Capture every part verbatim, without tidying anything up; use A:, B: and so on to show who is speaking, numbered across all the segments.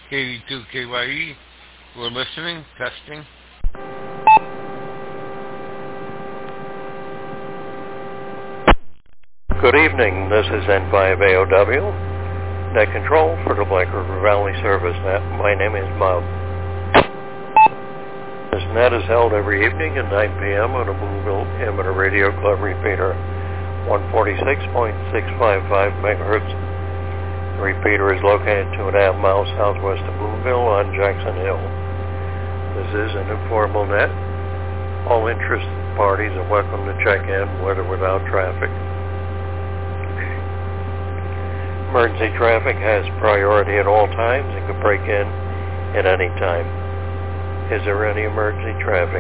A: K V two K Y E. We're listening, testing.
B: Good evening, this is N five A O W, net control for the Black River Valley Service Net. My name is Bob. This net is held every evening at nine p.m. on a Boonville Amateur Radio Club repeater, one forty-six point six five five megahertz. The repeater is located two and a half miles southwest of Boonville on Jackson Hill. This is an informal net. All interested parties are welcome to check in, with or without traffic. Emergency traffic has priority at all times and can break in at any time. Is there any emergency traffic?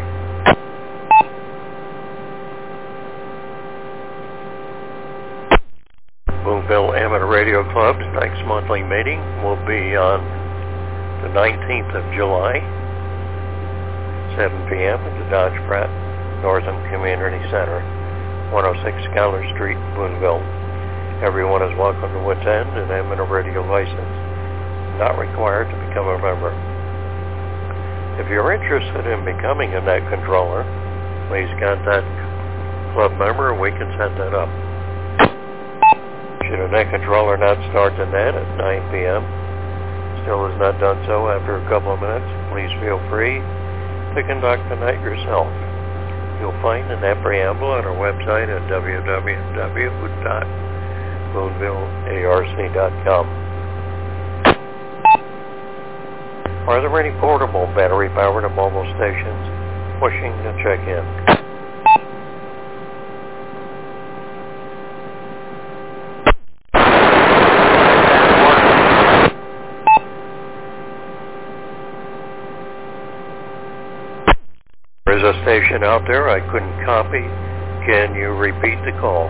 B: Boonville Amateur Radio Club's next monthly meeting will be on the nineteenth of July, seven p.m. at the Dodge Pratt Northern Community Center, one oh six Schuyler Street, Boonville. Everyone is welcome to attend, and amateur radio license not required to become a member. If you're interested in becoming a net controller, please contact club member and we can set that up. Should a net controller not start the net at nine p.m., still has not done so after a couple of minutes, please feel free to conduct the net yourself. You'll find the net preamble on our website at w w w dot boonville arc dot com. Are there any portable battery-powered mobile stations wishing to check in? There is a station out there I couldn't copy. Can you repeat the call?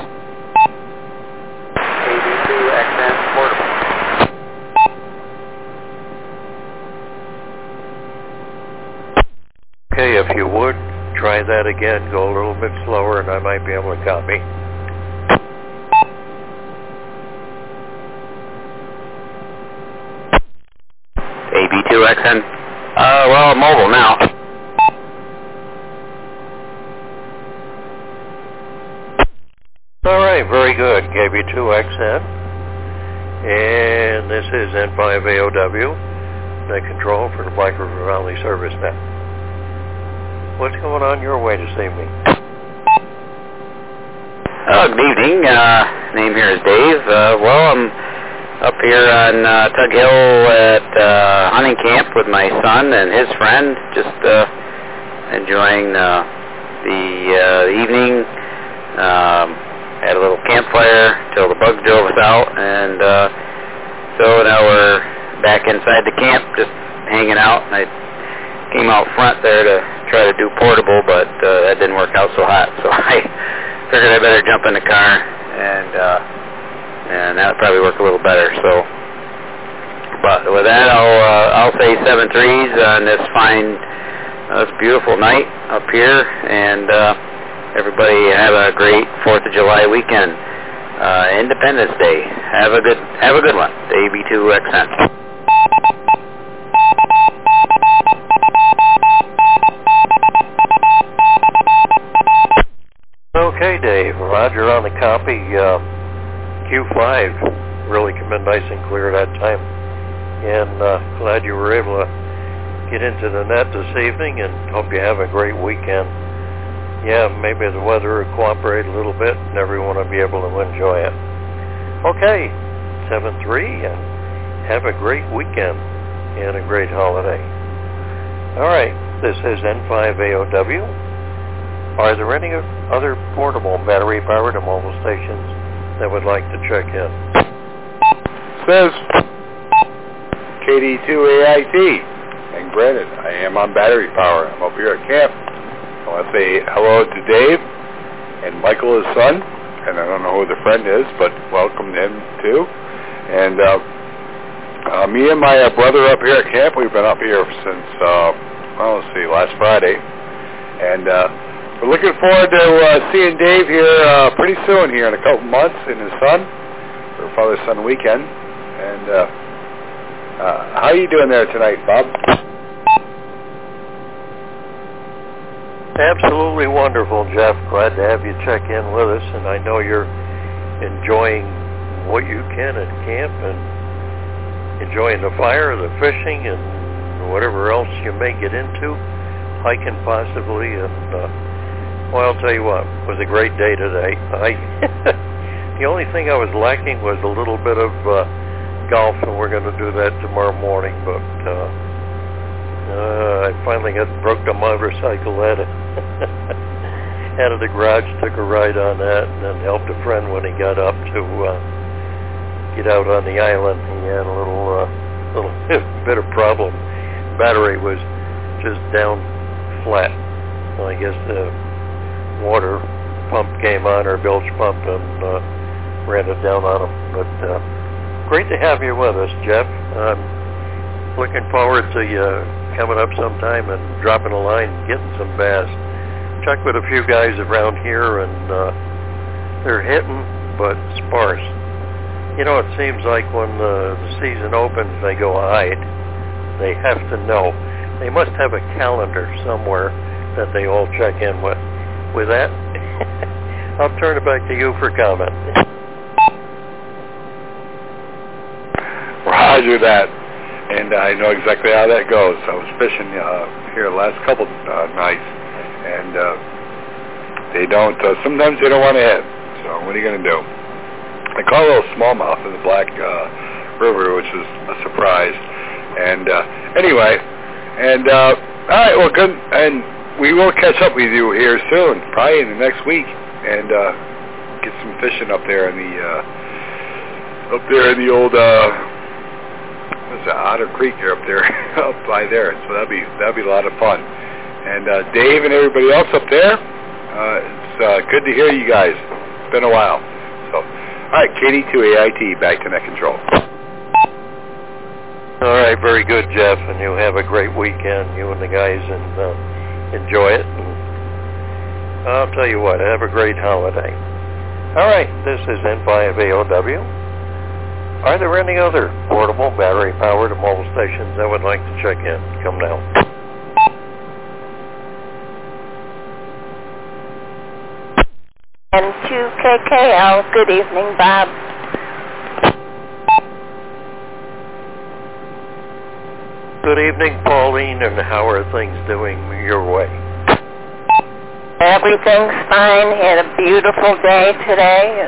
B: Okay, if you would, try that again. Go a little bit slower and I might be able to copy.
C: A B two X N. Uh, well, mobile now.
B: All right, very good. K B two X N. And this is N five A O W, net control for the Black River Valley Service Net. What's going on your way this evening?
C: Oh, good evening. Uh, name here is Dave. Uh, well, I'm up here on uh, Tug Hill at uh, hunting camp with my son and his friend, just uh, enjoying uh, the uh, evening. Um, had a little campfire till the bugs drove us out, and uh, so now we're back inside the camp, just hanging out. And I came out front there to try to do portable, but uh, that didn't work out so hot, so I figured I better jump in the car, and uh, and that would probably work a little better. So, but with that, I'll uh, I'll say seven threes on this fine, uh, this beautiful night up here, and uh, everybody have a great Fourth of July weekend, uh, Independence Day. Have a good have a good one. The A B two X N.
B: Okay, Dave. Roger on the copy. Uh, Q five really came in nice and clear that time. And uh, glad you were able to get into the net this evening, and hope you have a great weekend. Yeah, maybe the weather will cooperate a little bit and everyone will be able to enjoy it. Okay, seven three, and have a great weekend and a great holiday. All right, this is N five A O W. Are there any other portable battery-powered mobile stations that would like to check in?
D: Says K D two A I T. And Brandon, I am on battery power. I'm up here at camp. I want to say hello to Dave and Michael, his son. And I don't know who the friend is, but welcome him too. And uh, uh, me and my uh, brother up here at camp, we've been up here since, uh, well, let's see, last Friday. And uh, we're looking forward to uh, seeing Dave here uh, pretty soon here in a couple months, and his son for Father's Son weekend. And uh, uh, how are you doing there tonight, Bob?
B: Absolutely wonderful, Jeff. Glad to have you check in with us, and I know you're enjoying what you can at camp and enjoying the fire, the fishing, and whatever else you may get into, hiking possibly. And uh, well, I'll tell you what, it was a great day today. I the only thing I was lacking was a little bit of uh, golf, and we're going to do that tomorrow morning. But uh, uh, I finally got broke the motorcycle at it. Out of the garage, took a ride on that, and then helped a friend when he got up to uh, get out on the island. He had a little, uh, little bit of problem. Battery was just down flat. Well, I guess the water pump came on, or bilge pump, and uh, ran it down on him. But uh, great to have you with us, Jeff. I'm looking forward to you coming up sometime and dropping a line and getting some bass. Check with a few guys around here, and uh, they're hitting, but sparse. You know, it seems like when the, the season opens, they go hide. They have to know. They must have a calendar somewhere that they all check in with. With that, I'll turn it back to you for comment.
D: Roger that. And I know exactly how that goes. I was fishing uh, here the last couple uh, nights, and uh, they don't, uh, sometimes they don't want to hit. So what are you going to do? I caught a little smallmouth in the Black uh, River, which was a surprise. And uh, anyway, and uh, all right, well, good. And we will catch up with you here soon, probably in the next week, and uh, get some fishing up there in the uh, up there in the old. Uh, It's Otter Creek here up there, up by there. So that'd be that'd be a lot of fun. And uh, Dave and everybody else up there, uh, it's uh, good to hear you guys. It's been a while. So, all right, K D two A I T, back to net control.
B: All right, very good, Jeff, and you have a great weekend, you and the guys, and uh, enjoy it. And I'll tell you what, have a great holiday. All right, this is N five A O W. Are there any other portable, battery-powered mobile stations that would like to check in? Come now.
E: N two K K L, good evening, Bob.
B: Good evening, Pauline, and how are things doing your way?
E: Everything's fine. Had a beautiful day today, and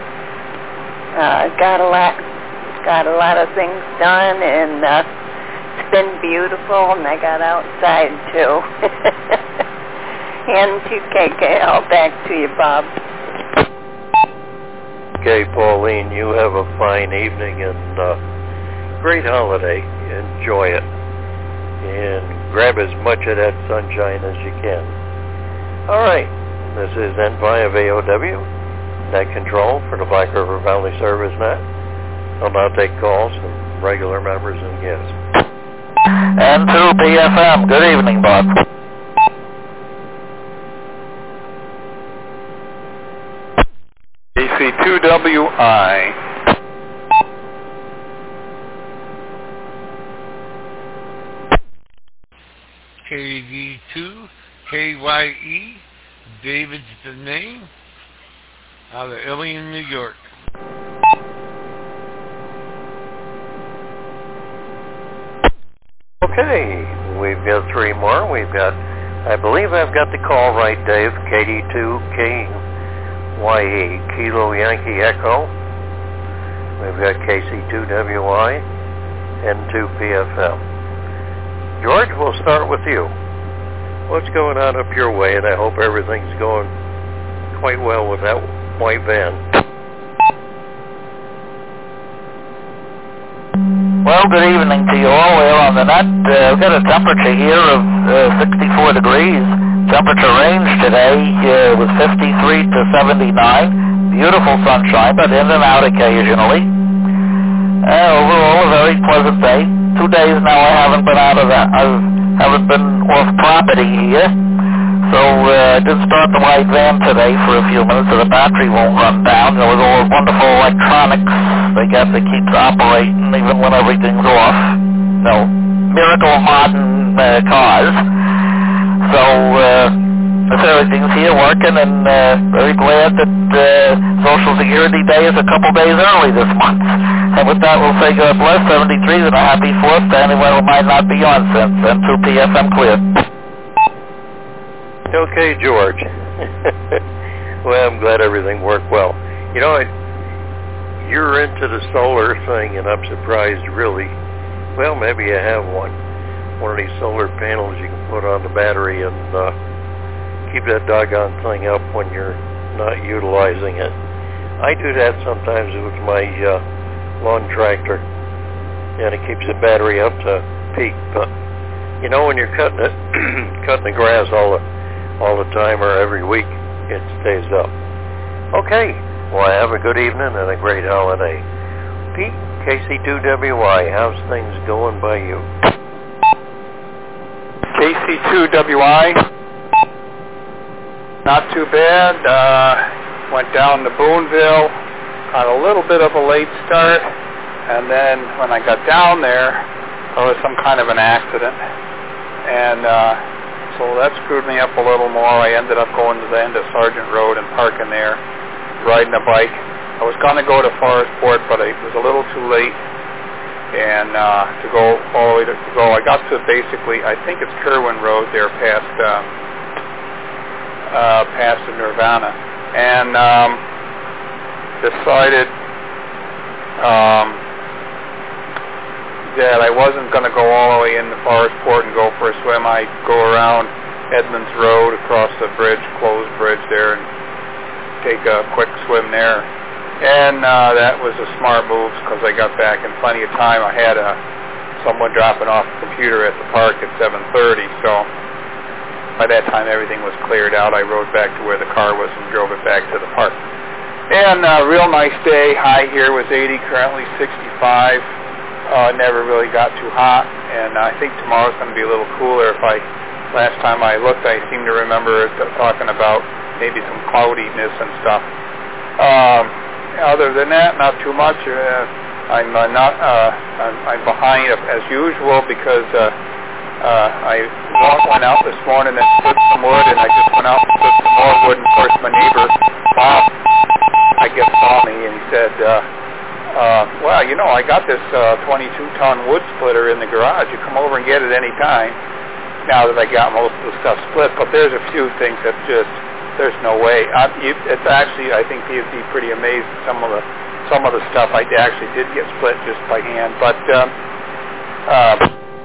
E: uh, got a lot, got a lot of things done, and uh, it's been beautiful. And I got outside too. N two K K L, back to you, Bob.
B: Okay, Pauline, you have a fine evening and uh, great holiday. Enjoy it, and grab as much of that sunshine as you can. All right, this is N five A O W, net control for the Black River Valley Service Net. I'll now take calls from regular members and guests.
C: N two P F M, good evening, Bob.
D: A C two W I.
A: K D two K Y E, David's the name, out of Ilion, New York.
B: Okay, we've got three more. We've got, I believe I've got the call right, Dave, K D two K Y E, Kilo Yankee Echo. We've got K C two W I, N two P F M. George, we'll start with you. What's going on up your way? And I hope everything's going quite well with that white van.
C: Well, good evening to you all. Well, on the net, uh, we've got a temperature here of uh, sixty-four degrees. Temperature range today uh, was fifty-three to seventy-nine. Beautiful sunshine, but in and out occasionally. Uh, overall, a very pleasant day. Two days now I haven't been out of that. I haven't been off property here. So uh, I did start the white van today for a few minutes so the battery won't run down. There was all wonderful electronics they got that keeps operating even when everything's off. So, miracle of modern uh, cars. So, uh, so everything's here working, and uh, very glad that uh, Social Security Day is a couple days early this month. And with that, we'll say God bless, seventy-threes, and a happy fourth to anyone who might not be on since M two P F M clear.
B: Okay, George. Well, I'm glad everything worked well. You know, I, you're into the solar thing, and I'm surprised, really. Well, maybe you have one. One of these solar panels you can put on the battery and uh, keep that doggone thing up when you're not utilizing it. I do that sometimes with my uh, lawn tractor, and it keeps the battery up to peak. But you know, when you're cutting it, cutting the grass all the all the time or every week, it stays up. Okay, well, have a good evening and a great holiday. Pete, K C two W Y, how's things going by you?
D: K C two W I, not too bad. Uh, went down to Boonville, got a little bit of a late start, and then when I got down there, there was some kind of an accident, and uh, so that screwed me up a little more. I ended up going to the end of Sargent Road and parking there, riding a bike. I was going to go to Forestport, but it was a little too late. And uh, to go all the way to, to go, I got to basically, I think it's Kerwin Road there, past um, uh, past the Nirvana, and um, decided um, that I wasn't going to go all the way into Forestport and go for a swim. I'd go around Edmonds Road, across the bridge, closed bridge there, and take a quick swim there. And uh, that was a smart move because I got back in plenty of time. I had uh, someone dropping off the computer at the park at seven thirty, so by that time everything was cleared out. I rode back to where the car was and drove it back to the park. And uh, real nice day. High here was eighty, currently sixty-five. Uh, never really got too hot, and I think tomorrow's going to be a little cooler. If I last time I looked, I seem to remember talking about maybe some cloudiness and stuff. Um, Other than that, not too much. Uh, I'm uh, not. Uh, I'm, I'm behind as usual because uh, uh, I went out this morning and put some wood, and I just went out and put some more wood. And of course, my neighbor Bob, I guess, saw me and he said, uh, uh, "Well, you know, I got this uh, twenty-two ton wood splitter in the garage. You come over and get it any time." Now that I got most of the stuff split, but there's a few things that just. There's no way. I, you, it's actually, I think you'd be pretty amazed at some of the some of the stuff I actually did get split just by hand. But um, uh,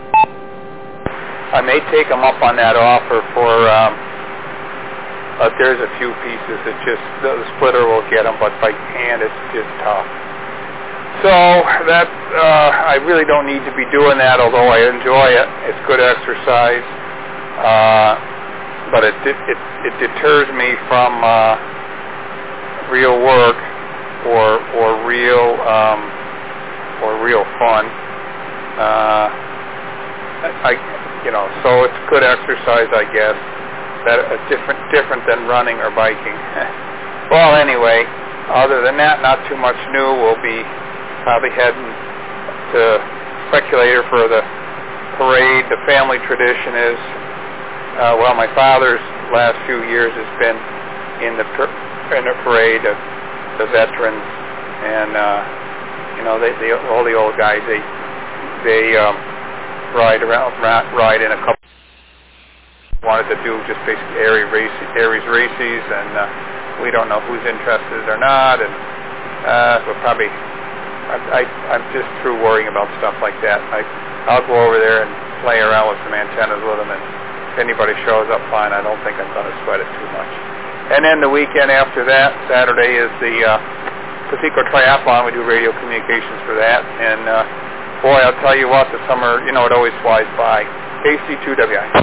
D: I may take them up on that offer for. Um, but there's a few pieces that just the splitter will get them, but by hand it's just tough. So that uh, I really don't need to be doing that, although I enjoy it. It's good exercise. Uh, But it, it it deters me from uh, real work or or real um, or real fun. Uh, I you know so it's good exercise, I guess. That uh, different different than running or biking. Well, anyway, other than that, not too much new. We'll be probably heading to Speculator for the parade. The family tradition is. Uh, well, my father's last few years has been in the per- in the parade of the veterans, and uh, you know, they, they all the old guys they they um, ride around, ride in a couple. Wanted to do just basically Aries race, Aries races, and uh, we don't know who's interested or not, and uh, so probably I, I I'm just through worrying about stuff like that. I I'll go over there and play around with some antennas with them and. If anybody shows up, fine. I don't think I'm going to sweat it too much. And then the weekend after that, Saturday is the uh, Pacifico Triathlon. We do radio communications for that. And uh, boy, I'll tell you what, the summer, you know, it always flies by. K C two W I.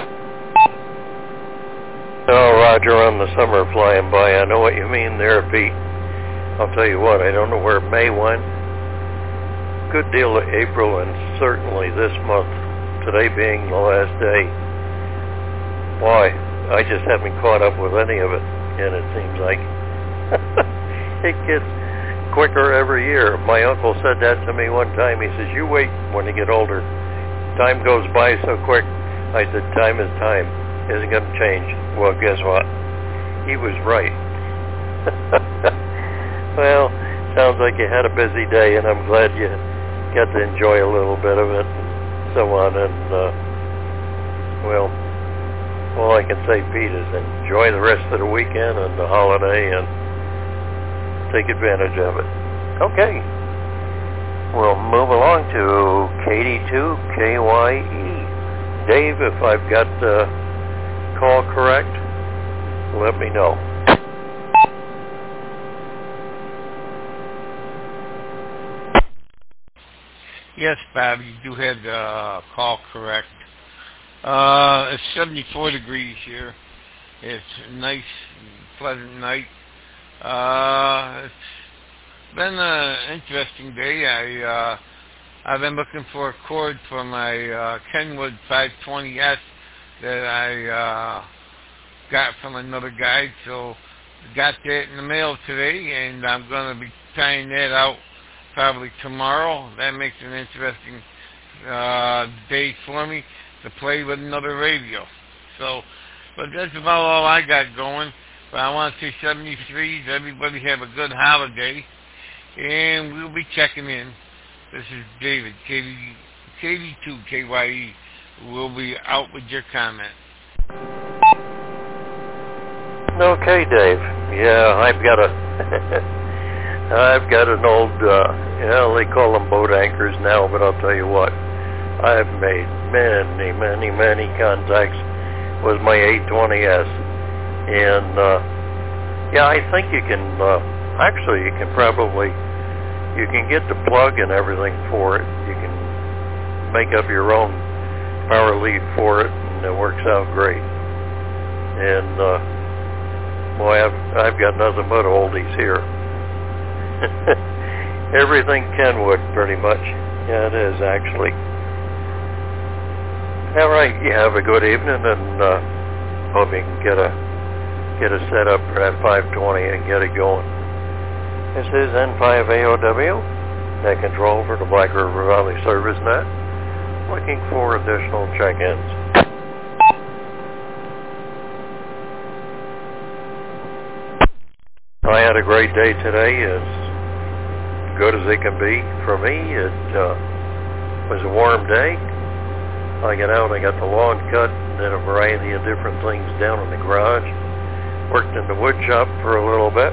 B: Oh, Roger, on the summer flying by. I know what you mean there, Pete. I'll tell you what, I don't know where May went. Good deal of April, and certainly this month, today being the last day. Why? I just haven't caught up with any of it, and it seems like it gets quicker every year. My uncle said that to me one time. He says, you wait when you get older. time goes by so quick. I said, time is time. Isn't going to change. Well, guess what? He was right. Well, sounds like you had a busy day, and I'm glad you got to enjoy a little bit of it and so on. And, uh, well, all I can say, Pete, is enjoy the rest of the weekend and the holiday and take advantage of it. Okay. We'll move along to K D two K Y E. Dave, if I've got the call correct, let me know.
A: Yes, Bob, you do have the uh, call correct. Uh, it's seventy-four degrees here. It's a nice, pleasant night. Uh, it's been an interesting day. I, uh, I've been looking for a cord for my uh, Kenwood five twenty S that I uh, got from another guy. So got that in the mail today, and I'm going to be trying that out probably tomorrow. That makes an interesting uh, day for me to play with another radio. So, but that's about all I got going. But I want to say seventy-threes. Everybody have a good holiday, and we'll be checking in. This is David, K D two K Y E. We'll be out with your comment.
B: Okay, Dave. Yeah, I've got a... I've got an old, uh, you know, they call them boat anchors now, but I'll tell you what, I've made many, many, many contacts with my eight twenty S. And, uh, yeah, I think you can, uh, actually, you can probably, you can get the plug and everything for it. You can make up your own power lead for it, and it works out great. And, uh, boy, I've, I've got nothing but oldies here. Everything Kenwood, pretty much. Yeah, it is, actually. All right, you have a good evening, and uh, hope you can get a get a setup for that five twenty and get it going. This is N five A O W, net control for the Black River Valley Service Net, looking for additional check-ins. I had a great day today. It's good as it can be for me. It uh, was a warm day. I got out, I got the lawn cut, did a variety of different things down in the garage. Worked in the wood shop for a little bit.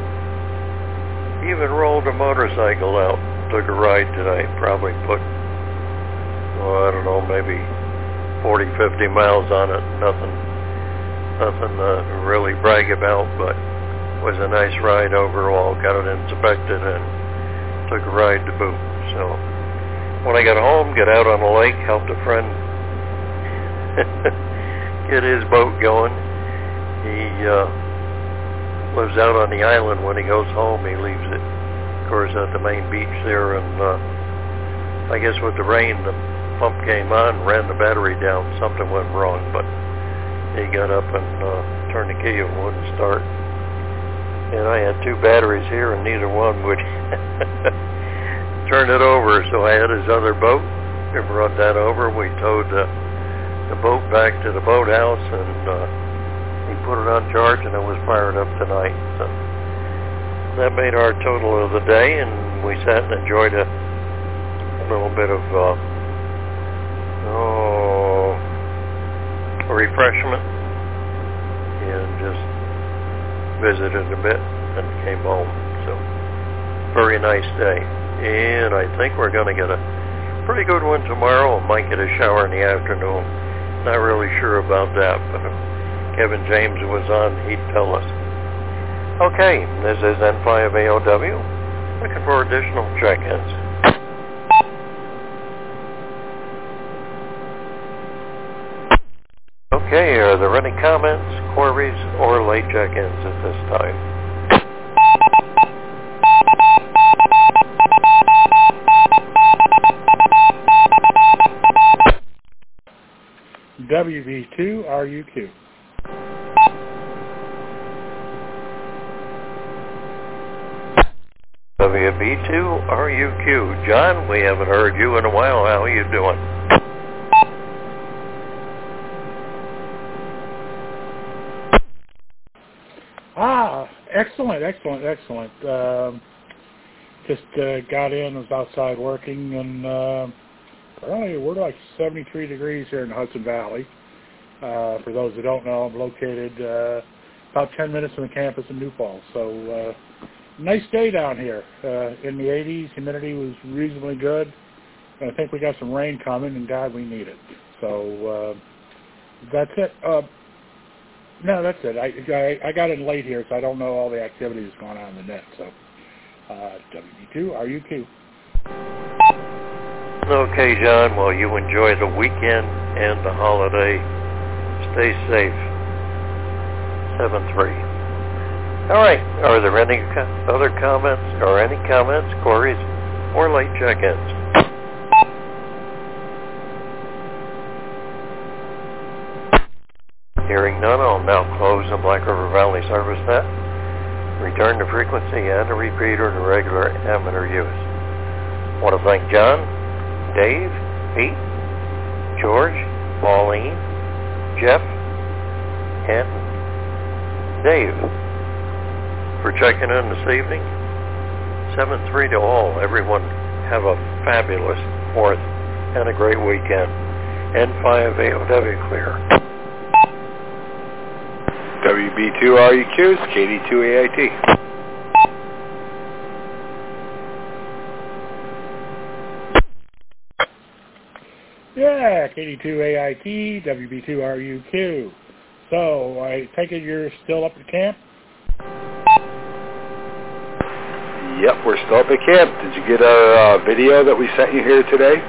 B: Even rolled a motorcycle out. Took a ride today. Probably put, oh, I don't know, maybe forty, fifty miles on it. Nothing, nothing to really brag about, but it was a nice ride overall. Got it inspected and took a ride to boot. So when I got home, got out on the lake, helped a friend get his boat going. He uh, lives out on the island. When he goes home, he leaves it, of course, at the main beach there. And uh, I guess with the rain, the pump came on, ran the battery down. Something went wrong, but he got up and uh, turned the key and wouldn't start. And I had two batteries here, and neither one would turn it over. So I had his other boat. We brought that over. We towed uh, the boat back to the boathouse, and uh, he put it on charge, and it was fired up tonight. So that made our total of the day, and we sat and enjoyed a, a little bit of uh, oh, a refreshment, and just visited a bit and came home. So very nice day. And I think we're going to get a pretty good one tomorrow. I might get a shower in the afternoon. Not really sure about that, but if Kevin James was on, he'd tell us. Okay, this is N five A O W. Looking for additional check-ins. Okay, are there any comments, queries, or late check-ins at this time?
F: W B two R U Q.
B: W B two R U Q. John, we haven't heard you in a while. How are you doing?
F: excellent, excellent, excellent. Um, just uh, got in, was outside working, and uh, apparently we're like seventy-three degrees here in the Hudson Valley. Uh, for those who don't know, I'm located uh, about ten minutes from the campus in New Paltz. So uh, nice day down here. Uh, in the eighties, humidity was reasonably good. And I think we got some rain coming, and God, we need it. So uh, that's it. Uh, no, that's it. I, I I got in late here, so I don't know all the activity that's going on in the net. So uh, W B two R U Q.
B: Okay, John. Well, you enjoy the weekend and the holiday. Stay safe. seven three. All right. Are there any co- other comments or any comments, queries, or late check-ins? Hearing none, I'll now close the Black River Valley service net. Return to frequency and a repeater to regular amateur use. I want to thank John, Dave, Pete, George, Pauline, Jeff, and Dave for checking in this evening. seven three to all. Everyone have a fabulous fourth and a great weekend. N five A O W clear.
D: W B two R U Q's, K D two A I T.
F: Yeah, K D two A I T, W B two R U Q. So I take it you're still up at camp?
D: Yep, we're still up at camp. Did you get our uh, video that we sent you here today?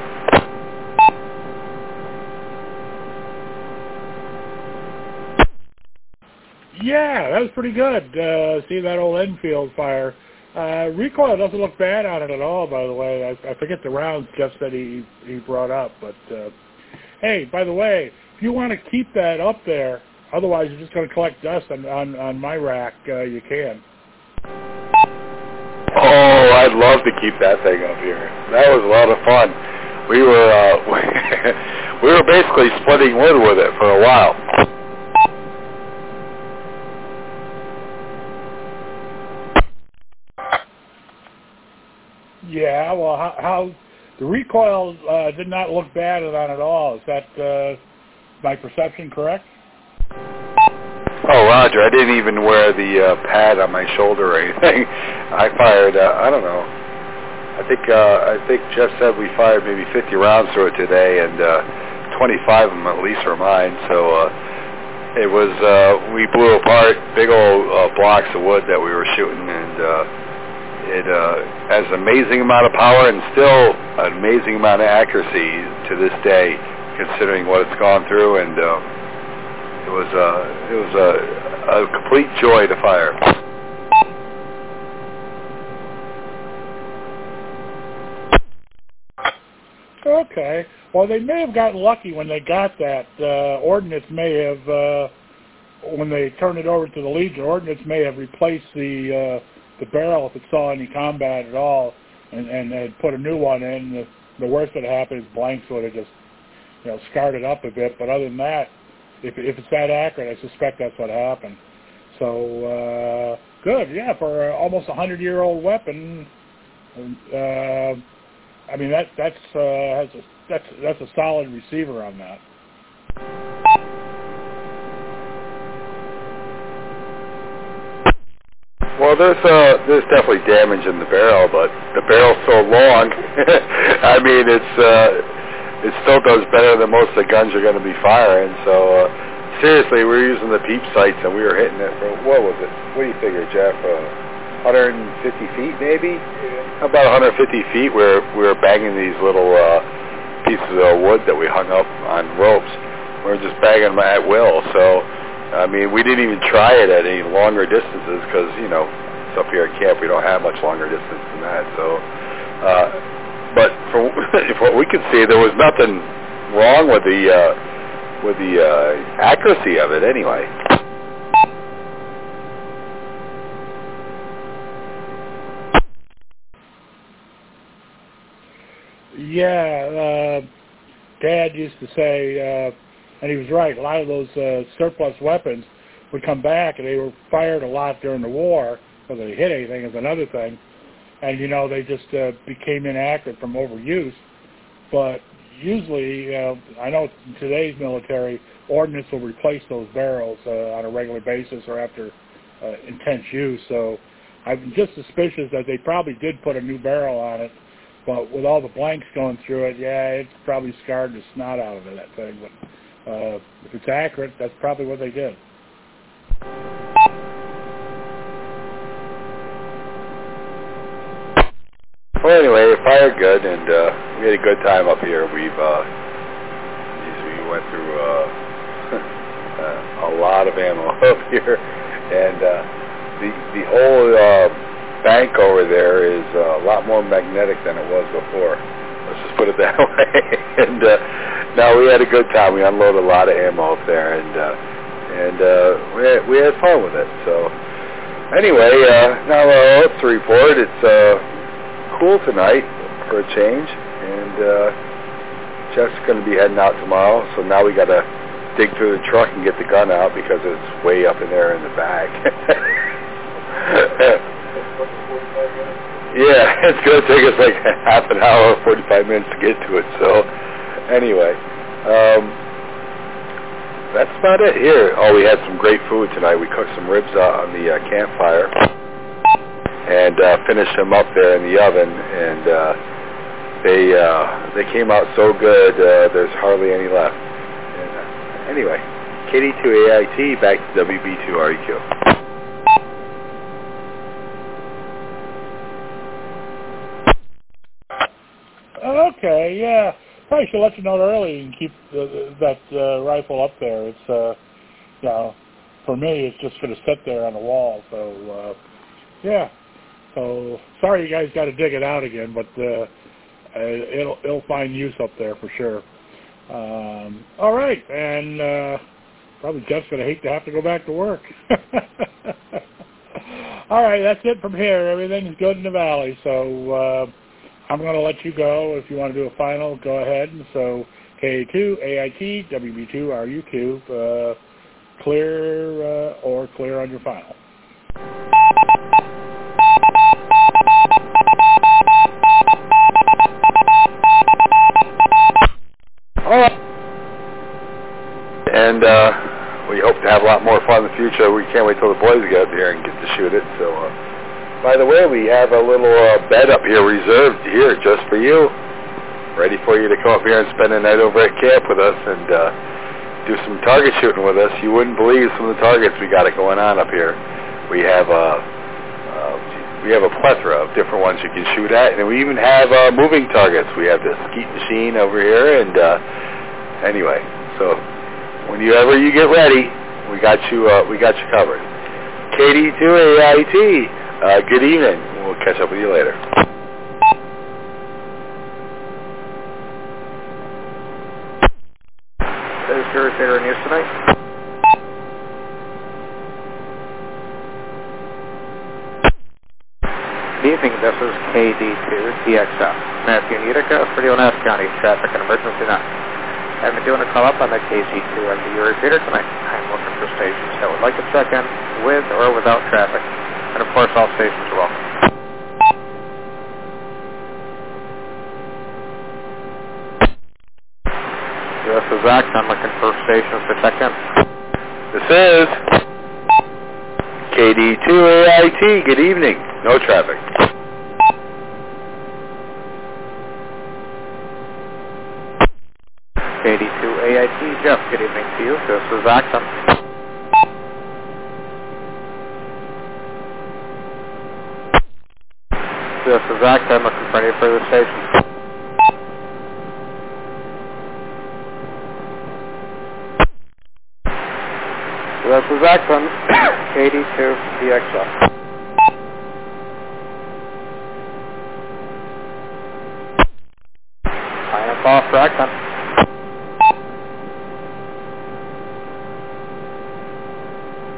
F: Yeah, that was pretty good. Uh, see that old Enfield fire. Uh, recoil doesn't look bad on it at all, by the way. I, I forget the rounds Jeff said he, he brought up. But, uh, hey, by the way, if you want to keep that up there, otherwise you're just going to collect dust on, on, on my rack, uh, you can.
D: Oh, I'd love to keep that thing up here. That was a lot of fun. We were, uh, we were basically splitting wood with it for a while.
F: Yeah, well, how, how the recoil uh, did not look bad on it at all. Is that uh, my perception correct?
D: Oh, Roger, I didn't even wear the uh, pad on my shoulder or anything. I fired, uh, I don't know. I think uh, I think Jeff said we fired maybe fifty rounds through it today, and uh, twenty-five of them at least are mine. So uh, it was, uh, we blew apart big old uh, blocks of wood that we were shooting, and uh, it uh, has an amazing amount of power and still an amazing amount of accuracy to this day, considering what it's gone through. And uh, it was uh, it was a, a complete joy to fire.
F: Okay. Well, they may have gotten lucky when they got that. Uh, Ordnance may have, uh, when they turned it over to the Legion, Ordnance may have replaced the uh, the barrel if it saw any combat at all, and and had put a new one in. The, the worst that happened is blanks would have just, you know, scarred it up a bit. But other than that, if if it's that accurate, I suspect that's what happened. So uh, good, yeah, for uh, almost a hundred-year-old weapon. Uh, I mean that that's uh, has a, that's that's a solid receiver on that.
D: Well, there's uh, there's definitely damage in the barrel, but the barrel's so long. I mean, it's uh, it still does better than most of the guns you're going to be firing. So uh, seriously, we were using the peep sights and we were hitting it from, what was it? What do you figure, Jeff? Uh, one hundred fifty feet, maybe? Yeah. About one hundred fifty feet. We were we were banging these little uh, pieces of wood that we hung up on ropes. We were just banging them at will. So. I mean, we didn't even try it at any longer distances because, you know, it's up here at camp. We don't have much longer distance than that. So, uh, but from what we could see, there was nothing wrong with the uh, with the uh, accuracy of it, anyway.
F: Yeah, uh, Dad used to say. Uh, And he was right. A lot of those uh, surplus weapons, would come back, and they were fired a lot during the war, whether they hit anything is another thing. And, you know, they just uh, became inaccurate from overuse. But usually, uh, I know in today's military, ordnance will replace those barrels uh, on a regular basis or after uh, intense use. So I'm just suspicious that they probably did put a new barrel on it. But with all the blanks going through it, yeah, it's probably scarred the snot out of it, that thing. But uh, if it's accurate, that's probably what they did.
D: Well, anyway, it fired good, and uh, we had a good time up here. We've uh, we went through uh, a lot of ammo up here, and uh, the the whole uh, bank over there is uh, a lot more magnetic than it was before. Let's just put it that way. And uh, no, we had a good time. We unloaded a lot of ammo up there, and uh, and uh, we had, we had fun with it. So anyway, uh, now uh, let's report. It's uh, cool tonight for a change, and uh, Jeff's going to be heading out tomorrow, so now we got to dig through the truck and get the gun out because it's way up in there in the back. Yeah, it's going to take us like half an hour, forty-five minutes to get to it, so anyway, um, that's about it here. Oh, we had some great food tonight. We cooked some ribs uh, on the uh, campfire and uh, finished them up there in the oven, and uh, they uh, they came out so good, uh, there's hardly any left. And, uh, anyway, K D two A I T, back to W B two R E Q.
F: Okay, yeah. Probably should let you know early and keep the, that uh, rifle up there. It's, uh, you know, for me, it's just going to sit there on the wall. So, uh, yeah. So sorry you guys got to dig it out again, but uh, it'll it'll find use up there for sure. Um, all right, and uh, probably Jeff's going to hate to have to go back to work. All right, that's it from here. Everything's good in the valley, so uh, I'm going to let you go. If you want to do a final, go ahead. So K two A I T, W B two R U Q, uh, clear uh, or clear on your final.
D: All right. And uh, we hope to have a lot more fun in the future. We can't wait till the boys get up here and get to shoot it. So, uh, by the way, we have a little uh, bed up here reserved here just for you, ready for you to come up here and spend the night over at camp with us and uh, do some target shooting with us. You wouldn't believe some of the targets we got it going on up here. We have a uh, we have a plethora of different ones you can shoot at, and we even have uh, moving targets. We have the skeet machine over here, and uh, anyway, so whenever you get ready, we got you uh, we got you covered. K D two A I T, uh, good evening. We'll catch up with you later.
C: This is Jerry Fader News tonight. Good evening, this is K D two T X F. Matthew Utica, for Leonas County Traffic and Emergency nine. I've been doing a call up on the K C two M D U repeater tonight. I'm looking for stations that would like to check in with or without traffic. And of course, all stations are welcome. This is Zach. I'm looking for stations to check in.
D: This is K D two A I T. Good evening. No traffic.
C: K D two A I T. Jeff, good evening to you. This is Axon. This is Axon. Looking for any further stations. This is Axon. K D two D X F. I am off for Axon.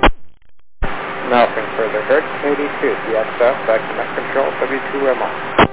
C: Nothing further heard. K D two D X F, back to net control, W two M R.